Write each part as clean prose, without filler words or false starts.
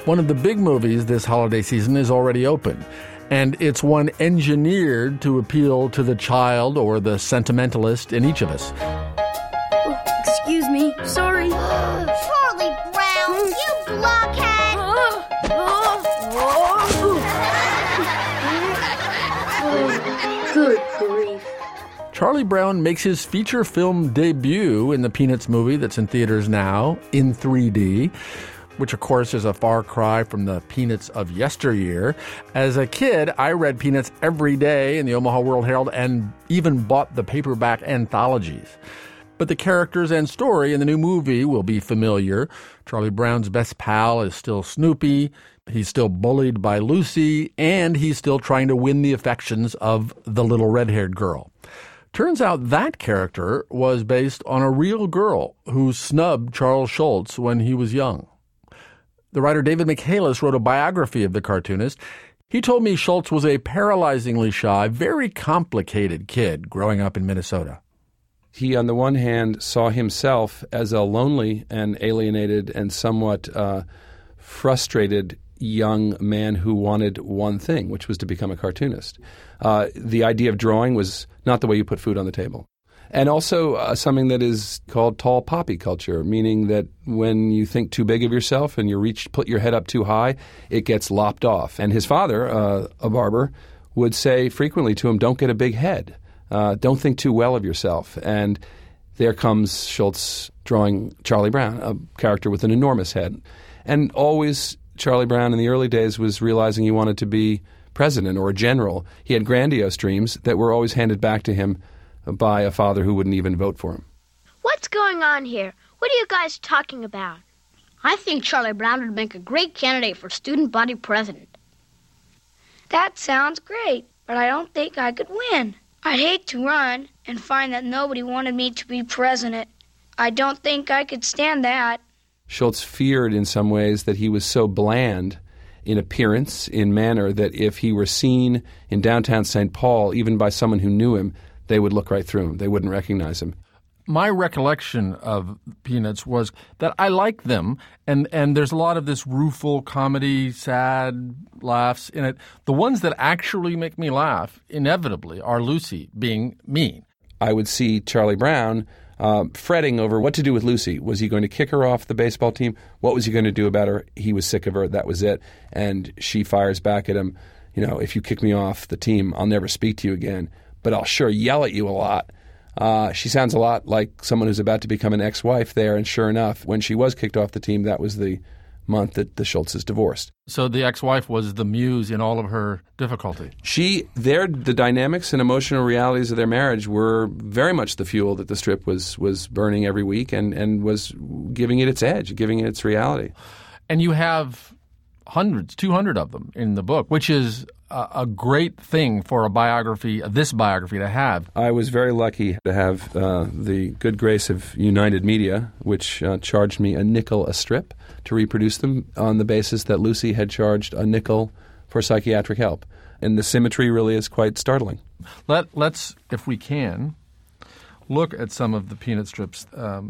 One of the big movies this holiday season is already open, and it's one engineered to appeal to the child or the sentimentalist in each of us. Excuse me. Sorry. Charlie Brown, you blockhead! Good grief. Charlie Brown makes his feature film debut in the Peanuts movie that's in theaters now in 3D, which, of course, is a far cry from the Peanuts of yesteryear. As a kid, I read Peanuts every day in the Omaha World-Herald and even bought the paperback anthologies. But the characters and story in the new movie will be familiar. Charlie Brown's best pal is still Snoopy. He's still bullied by Lucy, and he's still trying to win the affections of the little red-haired girl. Turns out that character was based on a real girl who snubbed Charles Schulz when he was young. The writer David Michaelis wrote a biography of the cartoonist. He told me Schulz was a paralyzingly shy, very complicated kid growing up in Minnesota. He, on the one hand, saw himself as a lonely and alienated and somewhat frustrated young man who wanted one thing, which was to become a cartoonist. The idea of drawing was not the way you put food on the table. And also something that is called tall poppy culture, meaning that when you think too big of yourself and put your head up too high, it gets lopped off. And his father, a barber, would say frequently to him, don't get a big head. Don't think too well of yourself. And there comes Schulz drawing Charlie Brown, a character with an enormous head. And always Charlie Brown in the early days was realizing he wanted to be president or a general. He had grandiose dreams that were always handed back to him by a father who wouldn't even vote for him. What's going on here? What are you guys talking about? I think Charlie Brown would make a great candidate for student body president. That sounds great, but I don't think I could win. I'd hate to run and find that nobody wanted me to be president. I don't think I could stand that. Schulz feared in some ways that he was so bland in appearance, in manner, that if he were seen in downtown St. Paul, even by someone who knew him, they would look right through him. They wouldn't recognize him. My recollection of Peanuts was that I like them, and there's a lot of this rueful comedy, sad laughs in it. The ones that actually make me laugh, inevitably, are Lucy being mean. I would see Charlie Brown fretting over what to do with Lucy. Was he going to kick her off the baseball team? What was he going to do about her? He was sick of her. That was it. And she fires back at him, if you kick me off the team, I'll never speak to you again, but I'll sure yell at you a lot. She sounds a lot like someone who's about to become an ex-wife there, and sure enough, when she was kicked off the team, that was the month that the Schultzes divorced. So the ex-wife was the muse in all of her difficulty. The dynamics and emotional realities of their marriage were very much the fuel that the strip was burning every week and was giving it its edge, giving it its reality. And you have hundreds, 200 of them in the book, which is a great thing for this biography to have. I was very lucky to have the good grace of United Media, which charged me a nickel a strip to reproduce them on the basis that Lucy had charged a nickel for psychiatric help. And the symmetry really is quite startling. Let's, if we can, look at some of the Peanut strips.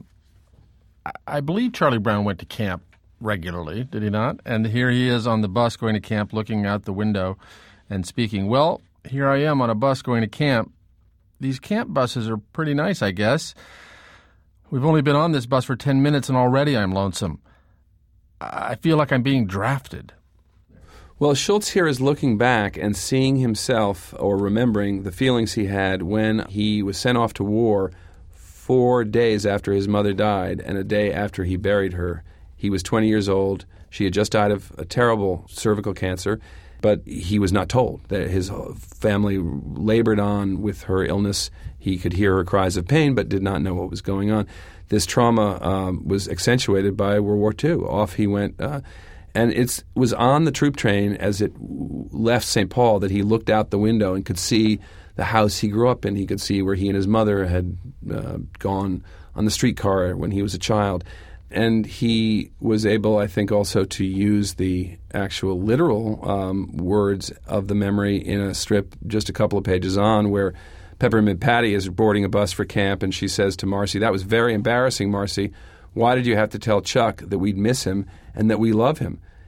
I believe Charlie Brown went to camp regularly, did he not? And here he is on the bus going to camp, looking out the window and speaking. Well, here I am on a bus going to camp. These camp buses are pretty nice, I guess. We've only been on this bus for 10 minutes and already I'm lonesome. I feel like I'm being drafted. Well, Schulz here is looking back and seeing himself or remembering the feelings he had when he was sent off to war 4 days after his mother died and a day after he buried her. He was 20 years old. She had just died of a terrible cervical cancer, but he was not told that his family labored on with her illness. He could hear her cries of pain, but did not know what was going on. This trauma was accentuated by World War II. Off he went, and it was on the troop train as it left St. Paul that he looked out the window and could see the house he grew up in. He could see where he and his mother had gone on the streetcar when he was a child. And he was able, I think, also to use the actual literal words of the memory in a strip just a couple of pages on where Peppermint Patty is boarding a bus for camp and she says to Marcy, "That was very embarrassing, Marcy. Why did you have to tell Chuck that we'd miss him and that we love him?"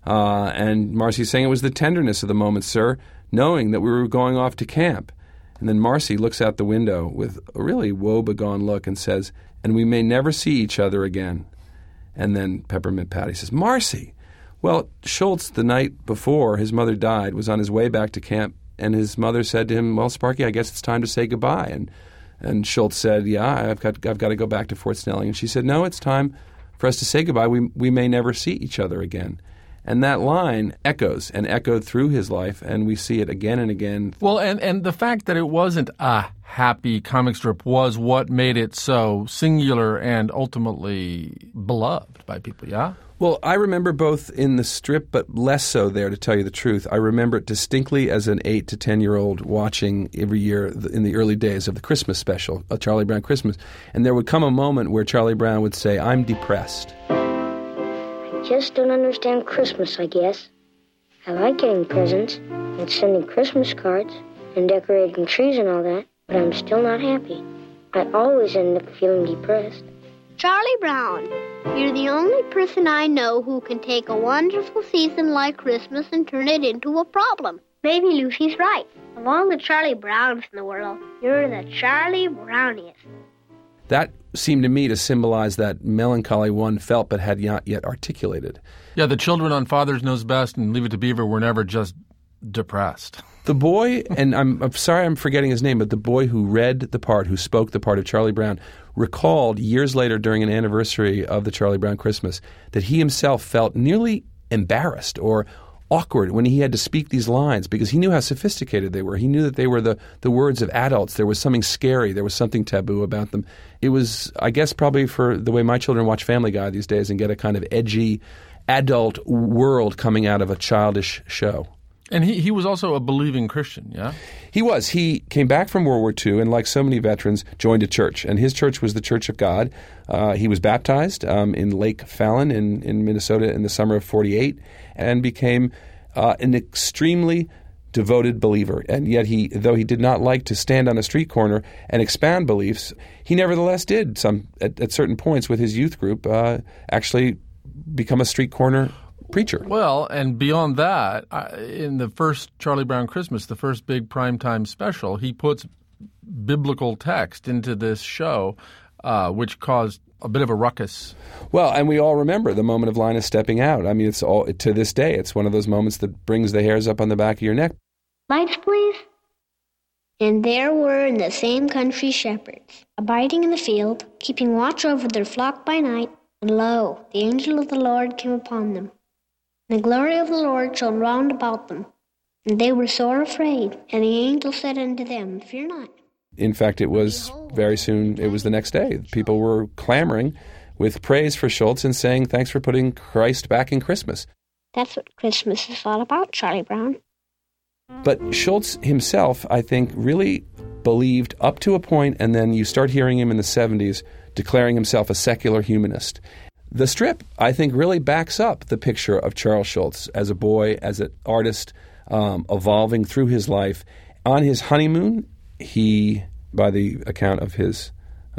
And Marcy's saying, it was the tenderness of the moment, sir, knowing that we were going off to camp. And then Marcy looks out the window with a really woe-begone look and says, and we may never see each other again. And then Peppermint Patty says, Marcy! Well, Schultz, the night before his mother died, was on his way back to camp, and his mother said to him, well, Sparky, I guess it's time to say goodbye. And Schultz said, yeah, I've got to go back to Fort Snelling. And she said, no, it's time for us to say goodbye. We may never see each other again. And that line echoes and echoed through his life, and we see it again and again. Well, and the fact that it wasn't a happy comic strip was what made it so singular and ultimately beloved by people, yeah? Well, I remember both in the strip, but less so there, to tell you the truth. I remember it distinctly as an 8 to 10-year-old watching every year in the early days of the Christmas special, a Charlie Brown Christmas. And there would come a moment where Charlie Brown would say, I'm depressed. I just don't understand Christmas, I guess. I like getting presents and sending Christmas cards and decorating trees and all that, but I'm still not happy. I always end up feeling depressed. Charlie Brown, you're the only person I know who can take a wonderful season like Christmas and turn it into a problem. Maybe Lucy's right. Of all the Charlie Browns in the world, you're the Charlie Browniest. That seemed to me to symbolize that melancholy one felt but had not yet articulated. Yeah, the children on Father's Knows Best and Leave It to Beaver were never just depressed. The boy, and I'm sorry I'm forgetting his name, but the boy who read the part, who spoke the part of Charlie Brown, recalled years later during an anniversary of the Charlie Brown Christmas that he himself felt nearly embarrassed or awkward when he had to speak these lines because he knew how sophisticated they were. He knew that they were the words of adults. There was something scary. There was something taboo about them. It was, I guess, probably for the way my children watch Family Guy these days and get a kind of edgy adult world coming out of a childish show. And he was also a believing Christian, yeah? He was. He came back from World War II and, like so many veterans, joined a church. And his church was the Church of God. He was baptized in Lake Fallon in Minnesota in the summer of 1948 and became an extremely devoted believer. And yet, though he did not like to stand on a street corner and expound beliefs, he nevertheless did at certain points with his youth group actually become a street corner preacher. Well, and beyond that, in the first Charlie Brown Christmas, the first big primetime special, he puts biblical text into this show, which caused a bit of a ruckus. Well, and we all remember the moment of Linus stepping out. I mean, it's all to this day. It's one of those moments that brings the hairs up on the back of your neck. Lights, please. And there were in the same country shepherds, abiding in the field, keeping watch over their flock by night. And lo, the angel of the Lord came upon them. And the glory of the Lord shone round about them. And they were sore afraid. And the angel said unto them, Fear not. In fact, it was very soon, it was the next day. People were clamoring with praise for Schultz and saying, thanks for putting Christ back in Christmas. That's what Christmas is all about, Charlie Brown. But Schultz himself, I think, really believed up to a point, and then you start hearing him in the 70s declaring himself a secular humanist. The strip, I think, really backs up the picture of Charles Schultz as a boy, as an artist, evolving through his life. On his honeymoon, he, by the account of his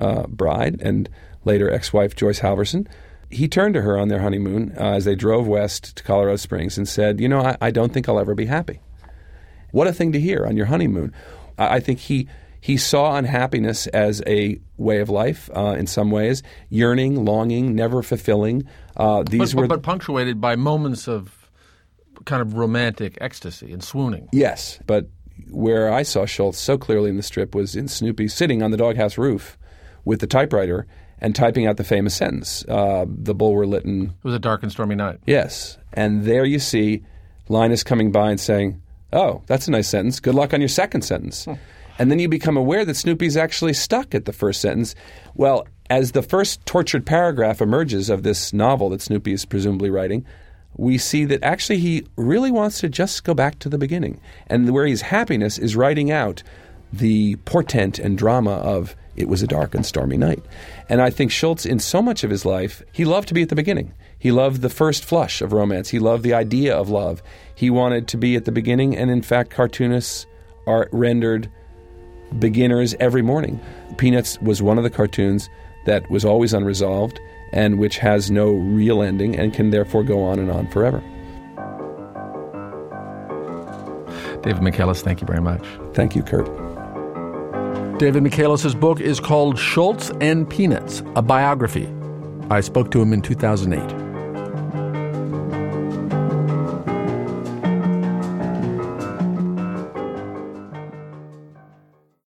bride and later ex-wife Joyce Halverson, he turned to her on their honeymoon as they drove west to Colorado Springs and said, I don't think I'll ever be happy. What a thing to hear on your honeymoon. I think he saw unhappiness as a way of life in some ways, yearning, longing, never fulfilling. But punctuated by moments of kind of romantic ecstasy and swooning. Yes, but where I saw Schultz so clearly in the strip was in Snoopy sitting on the doghouse roof with the typewriter and typing out the famous sentence, the Bulwer Lytton. It was a dark and stormy night. Yes, and there you see Linus coming by and saying, oh, that's a nice sentence. Good luck on your second sentence. And then you become aware that Snoopy's actually stuck at the first sentence. Well, as the first tortured paragraph emerges of this novel that Snoopy is presumably writing, we see that actually he really wants to just go back to the beginning. And where his happiness is writing out the portent and drama of it was a dark and stormy night. And I think Schultz, in so much of his life, he loved to be at the beginning. He loved the first flush of romance. He loved the idea of love. He wanted to be at the beginning, and in fact, cartoonists are rendered beginners every morning. Peanuts was one of the cartoons that was always unresolved and which has no real ending and can therefore go on and on forever. David Michaelis, thank you very much. Thank you, Kurt. David Michaelis' book is called Schultz and Peanuts, a biography. I spoke to him in 2008.